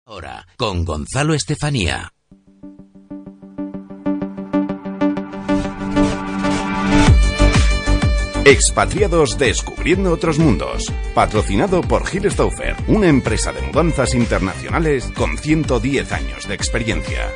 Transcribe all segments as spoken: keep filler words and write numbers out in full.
Ahora, con Gonzalo Estefanía. Expatriados descubriendo otros mundos. Patrocinado por Gil Stauffer, una empresa de mudanzas internacionales con ciento diez años de experiencia.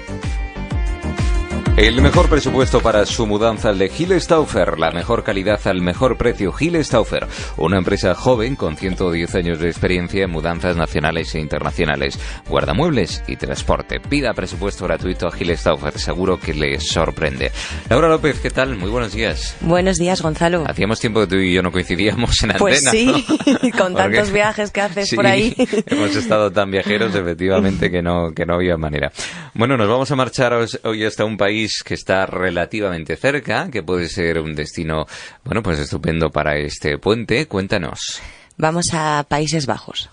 El mejor presupuesto para su mudanza, el de Gil Stauffer. La mejor calidad al mejor precio. Gil Stauffer, una empresa joven con ciento diez años de experiencia en mudanzas nacionales e internacionales, guardamuebles y transporte. Pida presupuesto gratuito a Gil Stauffer, seguro que le sorprende. Laura López, ¿qué tal? Muy buenos días. Buenos días, Gonzalo. Hacíamos tiempo que tú y yo no coincidíamos en pues antena. Pues sí, ¿no? Con tantos Porque, viajes que haces sí, por ahí. Hemos estado tan viajeros, efectivamente, que no, que no había manera. Bueno, nos vamos a marchar hoy hasta un país que está relativamente cerca, que puede ser un destino, bueno, pues estupendo para este puente. Cuéntanos. Vamos a Países Bajos.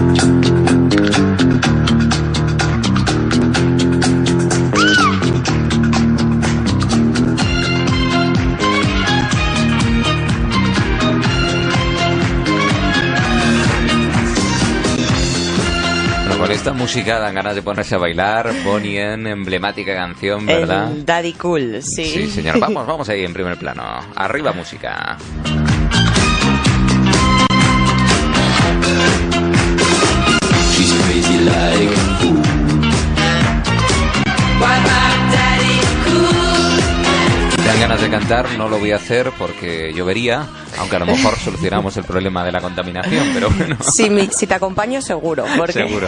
Con esta música dan ganas de ponerse a bailar. Bonnie M, emblemática canción, ¿verdad? El Daddy Cool, sí. Sí, señor. Vamos, vamos ahí en primer plano. Arriba música. She's crazy like a fool. What my daddy cool. Dan ganas de cantar, no lo voy a hacer porque llovería, aunque a lo mejor solucionamos el problema de la contaminación, pero bueno. Sí, mi, si te acompaño, seguro. Porque... Seguro.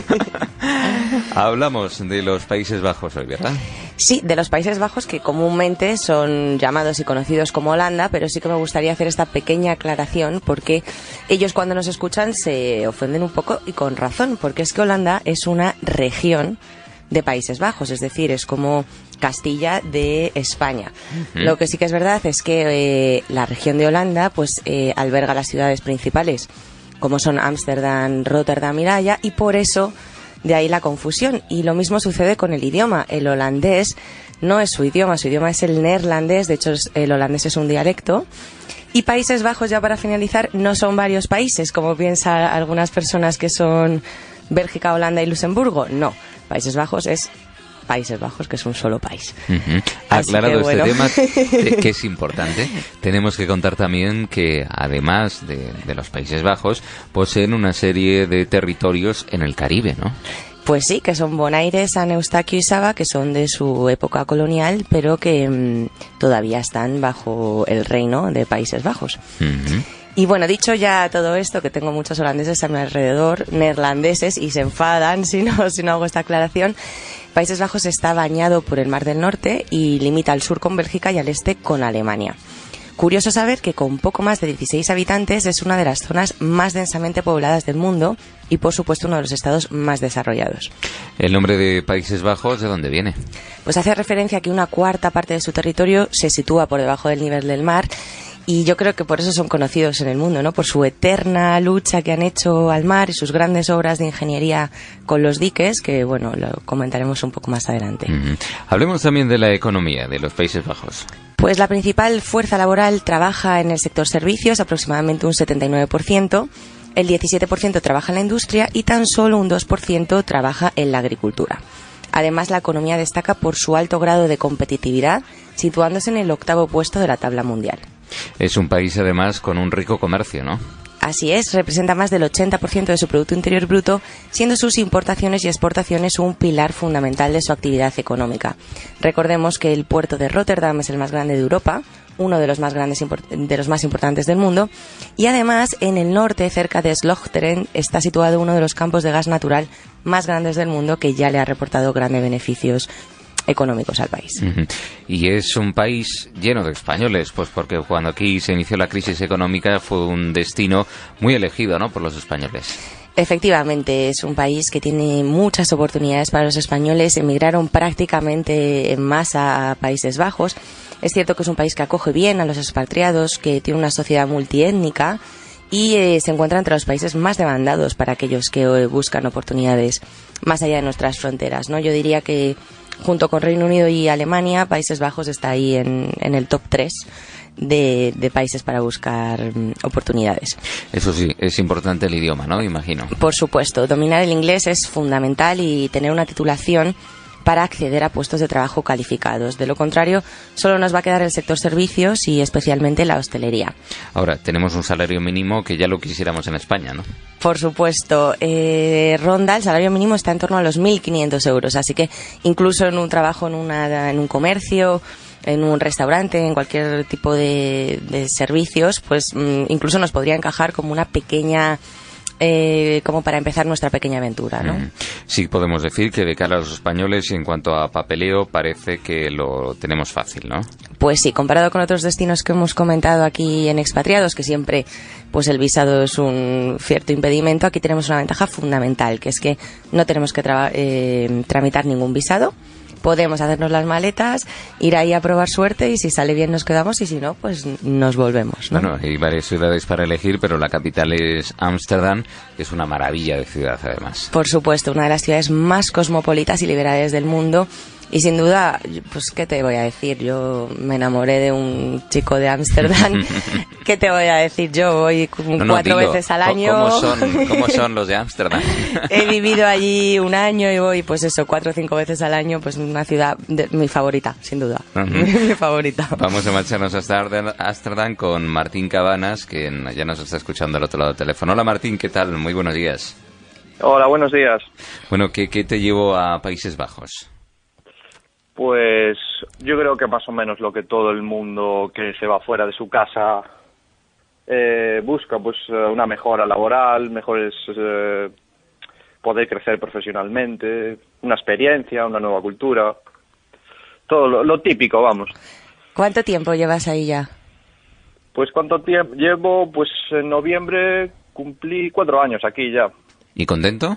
Hablamos de los Países Bajos hoy, ¿verdad? Sí, de los Países Bajos, que comúnmente son llamados y conocidos como Holanda, pero sí que me gustaría hacer esta pequeña aclaración porque ellos cuando nos escuchan se ofenden un poco y con razón, porque es que Holanda es una región de Países Bajos, es decir, es como Castilla de España. Uh-huh. Lo que sí que es verdad es que eh, la región de Holanda pues eh, alberga las ciudades principales, como son Ámsterdam, Rotterdam y La Haya, y por eso de ahí la confusión. Y lo mismo sucede con el idioma. El holandés no es su idioma, su idioma es el neerlandés, de hecho el holandés es un dialecto. Y Países Bajos, ya para finalizar, no son varios países, como piensan algunas personas que son Bélgica, Holanda y Luxemburgo. No, Países Bajos es Países Bajos, que es un solo país. Uh-huh. Aclarado que, bueno. este tema, que es importante, tenemos que contar también que, además de, de los Países Bajos, poseen una serie de territorios en el Caribe, ¿no? Pues sí, que son Bonaire, San Eustaquio y Saba, que son de su época colonial, pero que mmm, todavía están bajo el reino de Países Bajos. Uh-huh. Y bueno, dicho ya todo esto, que tengo muchos holandeses a mi alrededor, neerlandeses, y se enfadan si no, si no hago esta aclaración, Países Bajos está bañado por el Mar del Norte y limita al sur con Bélgica y al este con Alemania. Curioso saber que con poco más de dieciséis habitantes es una de las zonas más densamente pobladas del mundo y, por supuesto, uno de los estados más desarrollados. ¿El nombre de Países Bajos de dónde viene? Pues hace referencia a que una cuarta parte de su territorio se sitúa por debajo del nivel del mar. Y yo creo que por eso son conocidos en el mundo, ¿no? Por su eterna lucha que han hecho al mar y sus grandes obras de ingeniería con los diques, que, bueno, lo comentaremos un poco más adelante. Uh-huh. Hablemos también de la economía de los Países Bajos. Pues la principal fuerza laboral trabaja en el sector servicios, aproximadamente un setenta y nueve por ciento. El diecisiete por ciento trabaja en la industria y tan solo un dos por ciento trabaja en la agricultura. Además, la economía destaca por su alto grado de competitividad, situándose en el octavo puesto de la tabla mundial. Es un país, además, con un rico comercio, ¿no? Así es, representa más del ochenta por ciento de su Producto Interior Bruto, siendo sus importaciones y exportaciones un pilar fundamental de su actividad económica. Recordemos que el puerto de Rotterdam es el más grande de Europa, uno de los más grandes de los más importantes del mundo, y además en el norte, cerca de Slochteren, está situado uno de los campos de gas natural más grandes del mundo, que ya le ha reportado grandes beneficios económicos al país. Uh-huh. Y es un país lleno de españoles, pues porque cuando aquí se inició la crisis económica fue un destino muy elegido, ¿no?, por los españoles. Efectivamente, es un país que tiene muchas oportunidades para los españoles. Emigraron prácticamente en masa a Países Bajos. Es cierto que es un país que acoge bien a los expatriados, que tiene una sociedad multiétnica y eh, se encuentra entre los países más demandados para aquellos que eh, buscan oportunidades más allá de nuestras fronteras, ¿no? Yo diría que junto con Reino Unido y Alemania, Países Bajos está ahí en, en el top tres de, de países para buscar um, oportunidades. Eso sí, es importante el idioma, ¿no? Imagino. Por supuesto, dominar el inglés es fundamental y tener una titulación para acceder a puestos de trabajo calificados. De lo contrario, solo nos va a quedar el sector servicios y especialmente la hostelería. Ahora, tenemos un salario mínimo que ya lo quisiéramos en España, ¿no? Por supuesto. Eh, ronda, el salario mínimo está en torno a los mil quinientos euros, así que incluso en un trabajo en, una, en un comercio, en un restaurante, en cualquier tipo de, de servicios, pues mm, incluso nos podría encajar como una pequeña... Eh, como para empezar nuestra pequeña aventura, ¿no? Mm. Sí, podemos decir que de cara a los españoles, en cuanto a papeleo, parece que lo tenemos fácil, ¿no? Pues sí, comparado con otros destinos que hemos comentado aquí en Expatriados, que siempre pues el visado es un cierto impedimento, aquí tenemos una ventaja fundamental, que es que no tenemos que tra- eh, tramitar ningún visado. Podemos hacernos las maletas, ir ahí a probar suerte y si sale bien nos quedamos y si no, pues nos volvemos, ¿no? Bueno, hay varias ciudades para elegir, pero la capital es Ámsterdam, que es una maravilla de ciudad además. Por supuesto, una de las ciudades más cosmopolitas y liberales del mundo. Y sin duda, pues, ¿qué te voy a decir? Yo me enamoré de un chico de Ámsterdam. ¿Qué te voy a decir? Yo voy no, no, cuatro dilo. veces al año. ¿Cómo son, cómo son los de Ámsterdam? He vivido allí un año y voy, pues eso, cuatro o cinco veces al año. Pues una ciudad, de, mi favorita, sin duda. Uh-huh. Mi favorita. Vamos a marcharnos hasta Ámsterdam con Martín Cabanas, que ya nos está escuchando al otro lado del teléfono. Hola Martín, ¿qué tal? Muy buenos días. Hola, buenos días. Bueno, ¿qué, qué te llevó a Países Bajos? Pues yo creo que más o menos lo que todo el mundo que se va fuera de su casa eh, busca, pues una mejora laboral, mejores eh, poder crecer profesionalmente, una experiencia, una nueva cultura, todo lo, lo típico, vamos. ¿Cuánto tiempo llevas ahí ya? Pues cuánto tiempo llevo, pues en noviembre cumplí cuatro años aquí ya. ¿Y contento?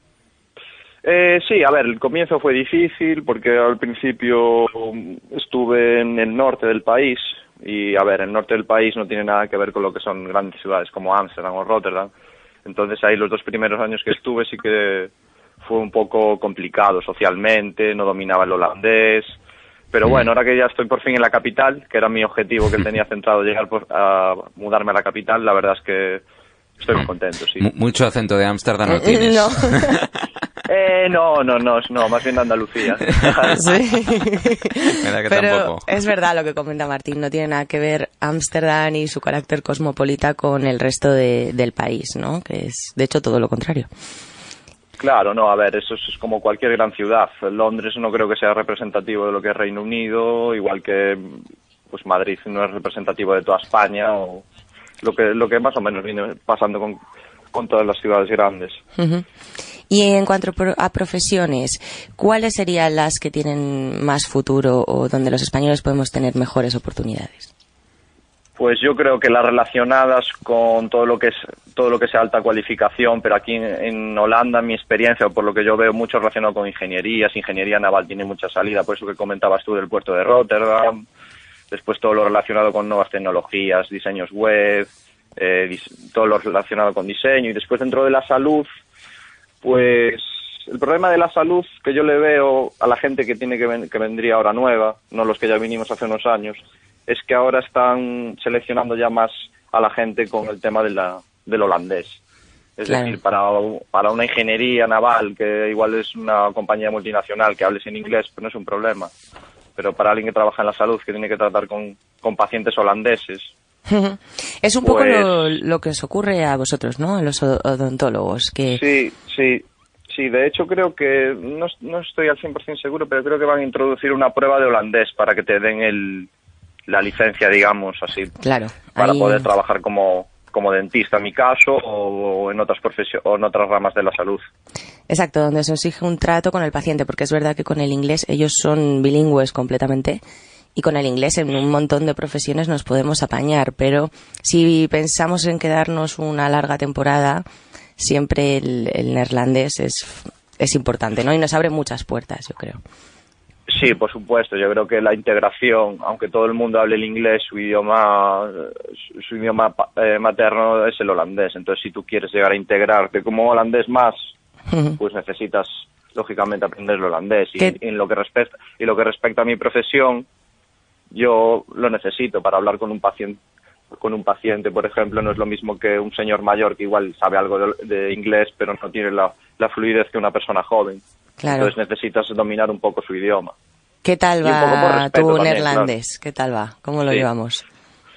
Eh, sí, a ver, el comienzo fue difícil porque al principio estuve en el norte del país y, a ver, el norte del país no tiene nada que ver con lo que son grandes ciudades como Ámsterdam o Rotterdam. Entonces ahí los dos primeros años que estuve sí que fue un poco complicado socialmente, no dominaba el holandés. Pero bueno, ahora que ya estoy por fin en la capital, que era mi objetivo que tenía centrado llegar por, a mudarme a la capital, la verdad es que estoy muy contento, sí. Mucho acento de Ámsterdam no tienes. No. Eh, no, no, no, no, más bien de Andalucía. Sí. Que Pero tampoco. Es verdad lo que comenta Martín, no tiene nada que ver Ámsterdam y su carácter cosmopolita con el resto de, del país, ¿no? Que es, de hecho, todo lo contrario. Claro, no, a ver, eso es como cualquier gran ciudad. Londres no creo que sea representativo de lo que es Reino Unido, igual que pues Madrid no es representativo de toda España, o lo que lo que más o menos viene pasando con, con todas las ciudades grandes. Uh-huh. Y en cuanto a profesiones, ¿cuáles serían las que tienen más futuro o donde los españoles podemos tener mejores oportunidades? Pues yo creo que las relacionadas con todo lo que es todo lo que sea alta cualificación, pero aquí en, en Holanda, mi experiencia, o por lo que yo veo, mucho relacionado con ingenierías, ingeniería naval tiene mucha salida, por eso que comentabas tú del puerto de Rotterdam, después todo lo relacionado con nuevas tecnologías, diseños web, eh, dis- todo lo relacionado con diseño, y después dentro de la salud, pues el problema de la salud que yo le veo a la gente que tiene que, ven- que vendría ahora nueva, no los que ya vinimos hace unos años, es que ahora están seleccionando ya más a la gente con el tema de la, del holandés. Es Claro. decir, para, para una ingeniería naval, que igual es una compañía multinacional que hables en inglés, pues no es un problema. Pero para alguien que trabaja en la salud, que tiene que tratar con, con pacientes holandeses... Es un poco Pues- lo, lo que os ocurre a vosotros, ¿no? A los o- odontólogos, que Sí, sí, sí. De hecho, creo que, no, no estoy al cien por ciento seguro, pero creo que van a introducir una prueba de holandés para que te den el, la licencia, digamos, así, claro, para ahí- poder trabajar como, como dentista, en mi caso, o en otras profesio- o en otras ramas de la salud. Exacto, donde se exige un trato con el paciente, porque es verdad que con el inglés ellos son bilingües completamente y con el inglés en un montón de profesiones nos podemos apañar, pero si pensamos en quedarnos una larga temporada, siempre el, el neerlandés es, es importante, ¿no? Y nos abre muchas puertas, yo creo. Sí, por supuesto. Yo creo que la integración, aunque todo el mundo hable el inglés, su idioma, su, su idioma pa- eh, materno es el holandés. Entonces, si tú quieres llegar a integrarte como holandés más, pues necesitas lógicamente aprender el holandés. Y ¿Qué? en lo que respecta y lo que respecta a mi profesión, yo lo necesito para hablar con un paciente. Con un paciente, por ejemplo, no es lo mismo que un señor mayor que igual sabe algo de, de inglés, pero no tiene la, la fluidez que una persona joven. Claro. Entonces necesitas dominar un poco su idioma. ¿Qué tal va tu neerlandés? Claro. ¿Qué tal va? ¿Cómo lo sí. llevamos?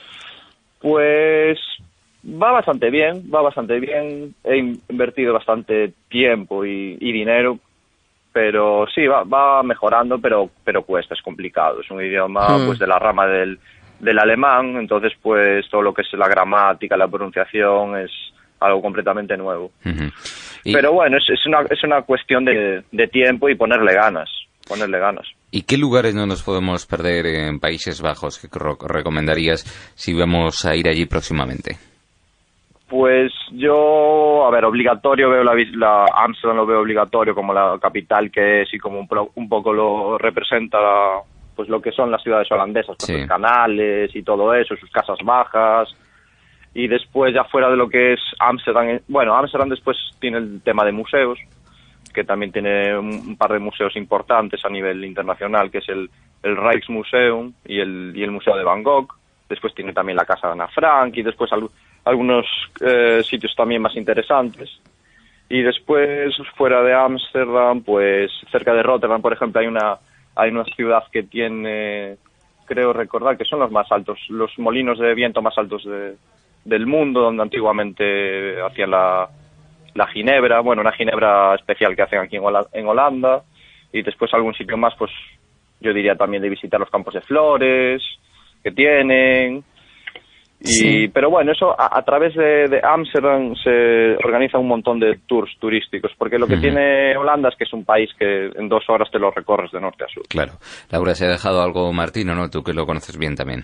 Pues va bastante bien, va bastante bien. He invertido bastante tiempo y, y dinero, pero sí, va, va mejorando, pero, pero cuesta, es complicado. Es un idioma mm. pues de la rama del... del alemán, entonces pues todo lo que es la gramática, la pronunciación es algo completamente nuevo. Uh-huh. Y... Pero bueno, es, es, una, es una cuestión de, de tiempo y ponerle ganas, ponerle ganas. ¿Y qué lugares no nos podemos perder en Países Bajos que recomendarías si vamos a ir allí próximamente? Pues yo, a ver, obligatorio veo la, la Ámsterdam, lo veo obligatorio como la capital que es y como un, pro, un poco lo representa la, pues lo que son las ciudades holandesas, pues sí. los canales y todo eso, sus casas bajas. Y después ya fuera de lo que es Ámsterdam, bueno, Ámsterdam después tiene el tema de museos, que también tiene un par de museos importantes a nivel internacional, que es el, el Rijksmuseum y el, y el Museo de Van Gogh. Después tiene también la Casa de Ana Frank y después al, algunos eh, sitios también más interesantes. Y después, fuera de Ámsterdam, pues cerca de Rotterdam, por ejemplo, hay una hay una ciudad que tiene, creo recordar, que son los más altos, los molinos de viento más altos de, del mundo, donde antiguamente hacían la, la ginebra, bueno, una ginebra especial que hacen aquí en, Hola, en Holanda. Y después algún sitio más, pues yo diría también de visitar los campos de flores que tienen. Y, sí. Pero bueno, eso a, a través de Ámsterdam se organiza un montón de tours turísticos, porque lo que uh-huh. tiene Holanda es que es un país que en dos horas te lo recorres de norte a sur. Claro. Laura, se ha dejado algo Martín, ¿o no? Tú que lo conoces bien también.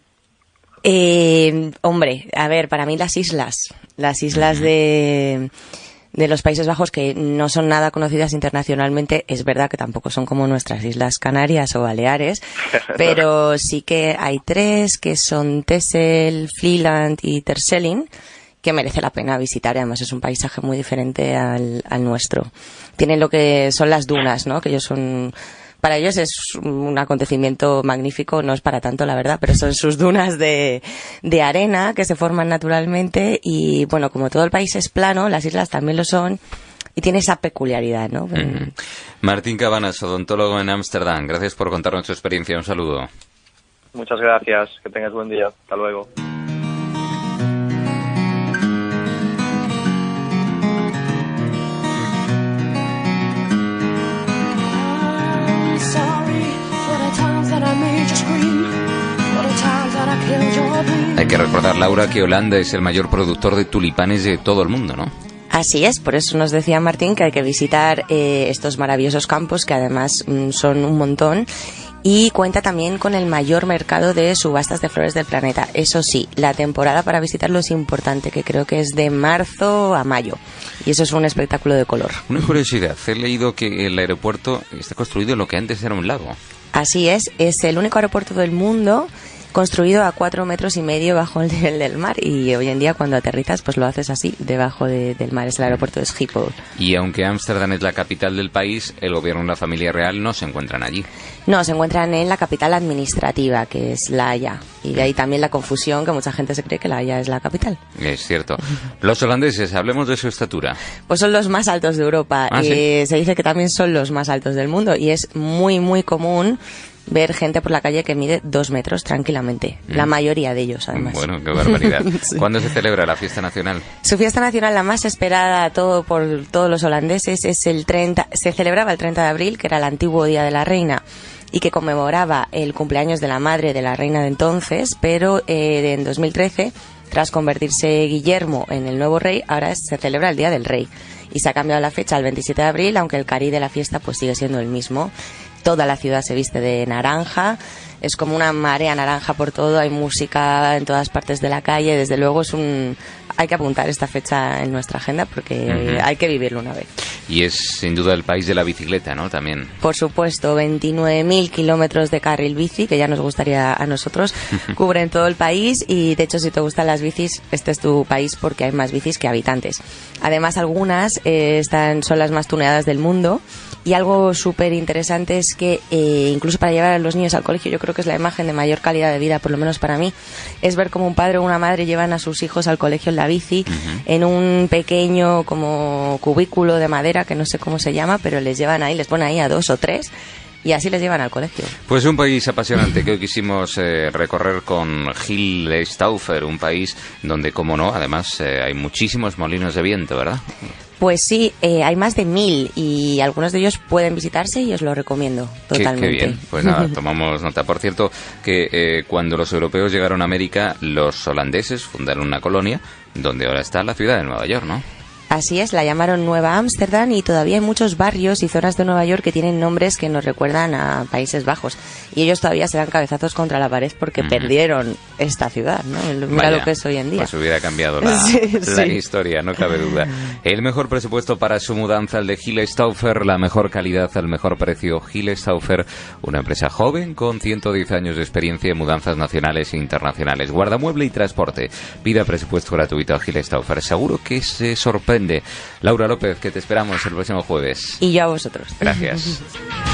Eh, hombre, a ver, para mí las islas, las islas uh-huh. de... de los Países Bajos, que no son nada conocidas internacionalmente. Es verdad que tampoco son como nuestras Islas Canarias o Baleares, pero sí que hay tres, que son Texel, Vlieland y Terschelling, que merece la pena visitar. Además es un paisaje muy diferente al, al nuestro. Tienen lo que son las dunas, ¿no? Que ellos son... Para ellos es un acontecimiento magnífico, no es para tanto la verdad, pero son sus dunas de, de arena que se forman naturalmente y bueno, como todo el país es plano, las islas también lo son y tiene esa peculiaridad, ¿no? Mm-hmm. Martín Cabanas, odontólogo en Ámsterdam, gracias por contarnos tu experiencia, un saludo. Muchas gracias, que tengas buen día, hasta luego. Hay que recordar, Laura, que Holanda es el mayor productor de tulipanes de todo el mundo, ¿no? Así es, por eso nos decía Martín que hay que visitar eh, estos maravillosos campos, que además mm, son un montón, y cuenta también con el mayor mercado de subastas de flores del planeta. Eso sí, la temporada para visitarlo es importante, que creo que es de marzo a mayo, y eso es un espectáculo de color. Una curiosidad, he leído que el aeropuerto está construido en lo que antes era un lago. Así es, es el único aeropuerto del mundo construido a cuatro metros y medio bajo el nivel del mar, y hoy en día cuando aterrizas pues lo haces así, debajo de, del mar. Es el aeropuerto de Schiphol. Y aunque Ámsterdam es la capital del país, el gobierno y la familia real no se encuentran allí. No, se encuentran en la capital administrativa, que es La Haya, y de ahí también la confusión, que mucha gente se cree que La Haya es la capital. Es cierto. Los holandeses, hablemos de su estatura. Pues son los más altos de Europa. ¿Ah, sí? eh, se dice que también son los más altos del mundo, y es muy muy común ver gente por la calle que mide dos metros tranquilamente. Mm. La mayoría de ellos, además. Bueno, qué barbaridad. Sí. ¿Cuándo se celebra la fiesta nacional? Su fiesta nacional, la más esperada todo por todos los holandeses, es el treinta. Se celebraba el treinta de abril, que era el antiguo Día de la Reina, y que conmemoraba el cumpleaños de la madre de la reina de entonces, pero eh, en dos mil trece, tras convertirse Guillermo en el nuevo rey, ahora se celebra el Día del Rey. Y se ha cambiado la fecha al veintisiete de abril, aunque el cariz de la fiesta pues sigue siendo el mismo. Toda la ciudad se viste de naranja, es como una marea naranja por todo, hay música en todas partes de la calle. Desde luego es un... hay que apuntar esta fecha en nuestra agenda porque uh-huh. hay que vivirlo una vez. Y es sin duda el país de la bicicleta, ¿no? También. Por supuesto, veintinueve mil kilómetros de carril bici, que ya nos gustaría a nosotros, cubren todo el país, y de hecho si te gustan las bicis, este es tu país porque hay más bicis que habitantes. Además algunas eh, están, son las más tuneadas del mundo, Y algo súper interesante es que eh, incluso para llevar a los niños al colegio, yo creo que es la imagen de mayor calidad de vida, por lo menos para mí, es ver cómo un padre o una madre llevan a sus hijos al colegio en la bici, uh-huh. en un pequeño como cubículo de madera, que no sé cómo se llama, pero les llevan ahí, les ponen ahí a dos o tres, y así les llevan al colegio. Pues un país apasionante que hoy quisimos eh, recorrer con Gil Stauffer, un país donde, como no, además eh, hay muchísimos molinos de viento, ¿verdad? Pues sí, eh, hay más de mil y algunos de ellos pueden visitarse y os lo recomiendo totalmente. Qué, qué bien, pues nada, tomamos nota. Por cierto, que eh, cuando los europeos llegaron a América, los holandeses fundaron una colonia donde ahora está la ciudad de Nueva York, ¿no? Así es, la llamaron Nueva Ámsterdam y todavía hay muchos barrios y zonas de Nueva York que tienen nombres que nos recuerdan a Países Bajos. Y ellos todavía se dan cabezazos contra la pared porque mm. perdieron esta ciudad, ¿no? Mira Vaya, lo que es hoy en día. Pues hubiera cambiado la, sí, la sí. historia, no cabe duda. El mejor presupuesto para su mudanza, el de Gil Stauffer, la mejor calidad al mejor precio. Gil Stauffer, una empresa joven con ciento diez años de experiencia en mudanzas nacionales e internacionales, guardamueble y transporte. Pida presupuesto gratuito a Gil Stauffer. Seguro que se sorprende. Laura López, que te esperamos el próximo jueves. Y yo a vosotros. Gracias.